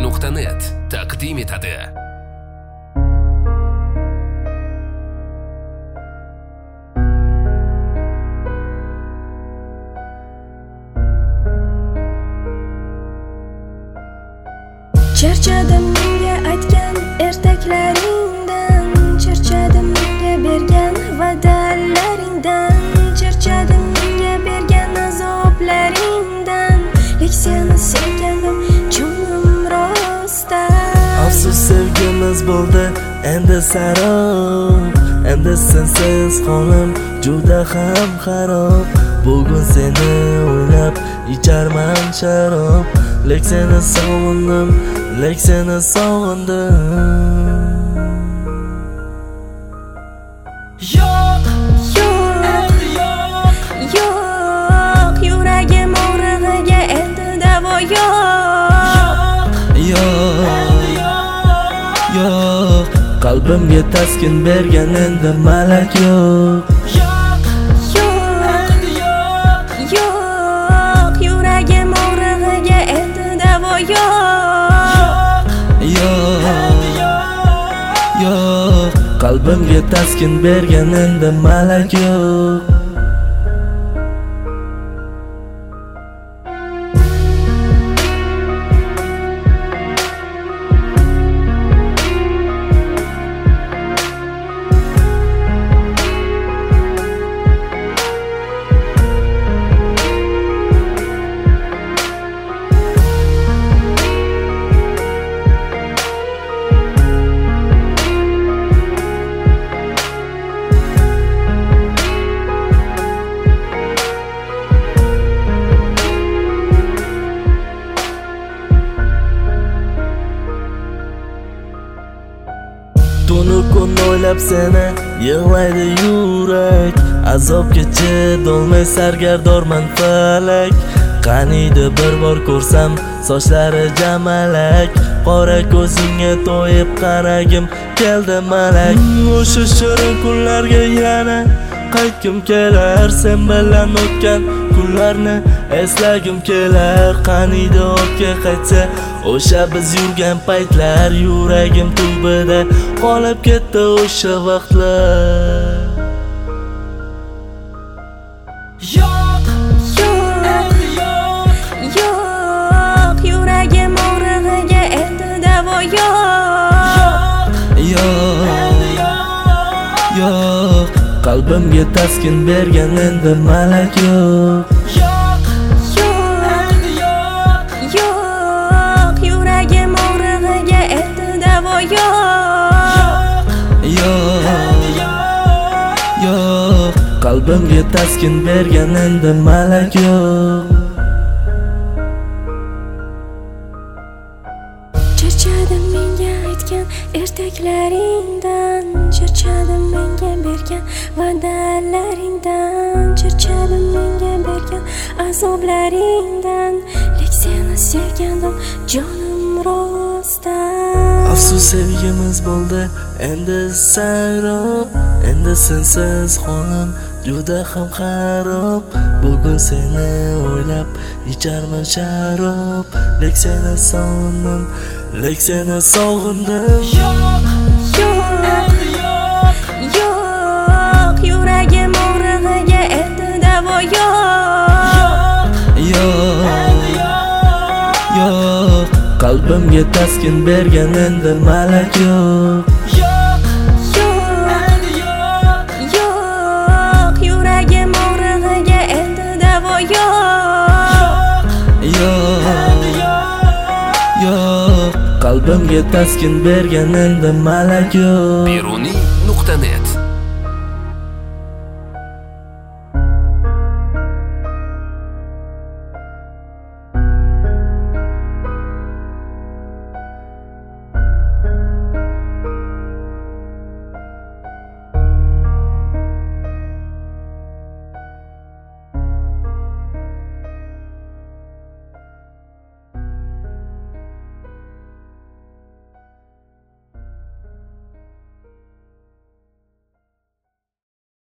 Beruniy.net taqdim etadi. Charchadim menga aytgan ertaklaringdan, charchadim menga bergan va'dalaringdan, charchadim menga bergan azoblaringdan, lek seni sevganim jonim rostda. Afsus sevgimiz bo'ldi endi sarob, endi sensiz holim juda ham xarob. Bugun seni o'ylab icharman sharob, lek seni sog'indim, lek seni sog'indim. Yo'q, yuragim og'rig'iga endi davo yo'q. Yo'q, qalbimga taskin bergan endi malak yo'q. Yuragim og'rig'iga endi davo yo'q. Yo'q, qalbimga taskin bergan endi malak yo'q. Tunu kun o'ylab seni yig'laydi yurak, azobga chidolmay sargardorman falak. Qaniydi bir bor ko'rsam sochlari jamalak, qora ko'zingga to'yib qaragim keldi malak. O'sha shirin kunlarga yana qaytgim kelar, sen bilan o'tgan kunlarni eslagim kelar. Qaniydi ortga qaytsa o'sha biz yurgan paytlar, yuragim tubida qolib ketdi o'sha vaqtlar. Yo'q, yuragim og'rig'iga endi davo yo'q. Yo'q, qalbimga taskin bergan endi malak yo'q. Yuragim og'rig'iga endi davo yo'q. Yo'q, qalbimga taskin bergan endi malak yo'q. Charchadim menga aytgan ertaklaringdan, charchadim menga bergan va'dalaringdan, charchadim menga bergan azoblaringdan, lek seni sevganim jonim rostda. Afsus sevgimiz bo'ldi endi sarob, endi sensiz holim juda ham xarob. Bugun seni o'ylab icharman sharob, lek seni sog'indim, lek seni sog'indim. Yo'q, yuragim og'rig'iga endi davo yo'q. Yo'q, qalbimga taskin bergan endi malak yo'q. Yuragim og'rig'iga endi davo yo'q. Yo'q, qalbimga taskin bergan endi malak yo'q. Beruniy.net